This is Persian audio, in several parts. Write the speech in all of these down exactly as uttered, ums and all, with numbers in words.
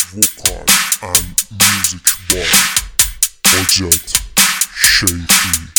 vocal and music by Majid Shafi.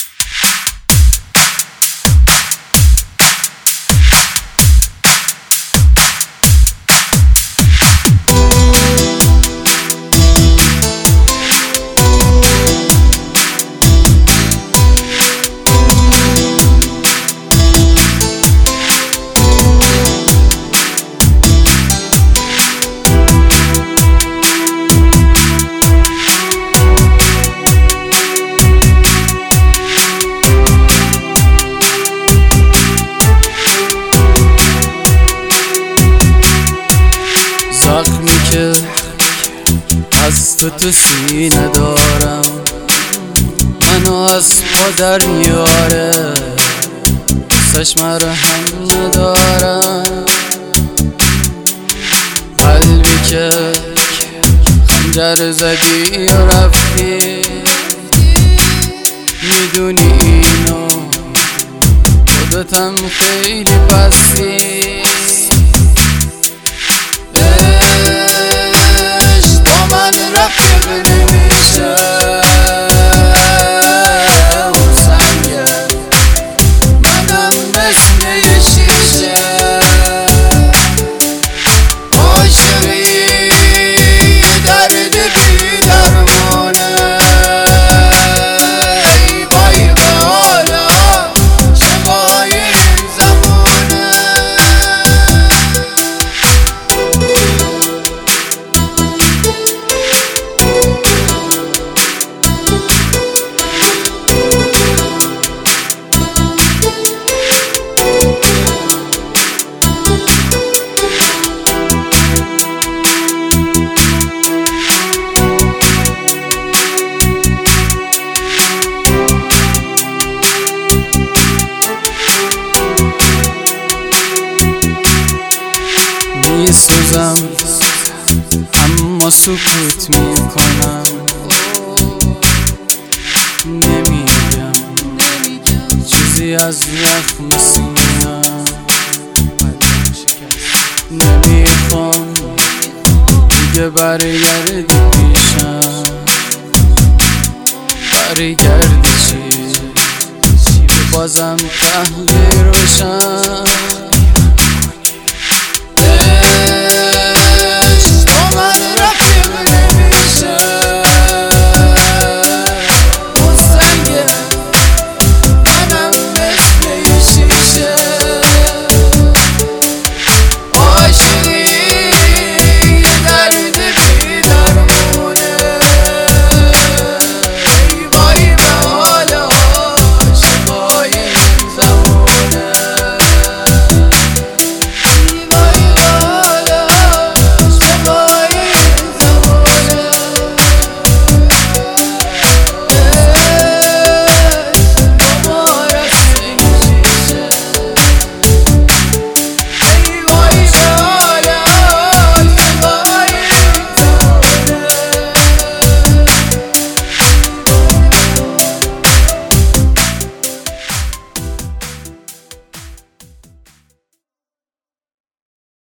زخمی که از تو تو سینه دارم منو از مادر میاره، دوستش مرهم ندارم. قلبی که خنجر زدی و رفتی، میدونی اینو خودتم خیلی پستی. رفیق نمیشه اون سنگه، منم مثل یه شیشه. عاشقی درد بی درمونه، ای وای به حالا شبای این زمونه. میسوزم اما سکوت میکنم، نمیگم چیزی از زخم سینم. نمیخوام دیگه برگردی پیشم، برگردی چی بازم تحقیر بشم.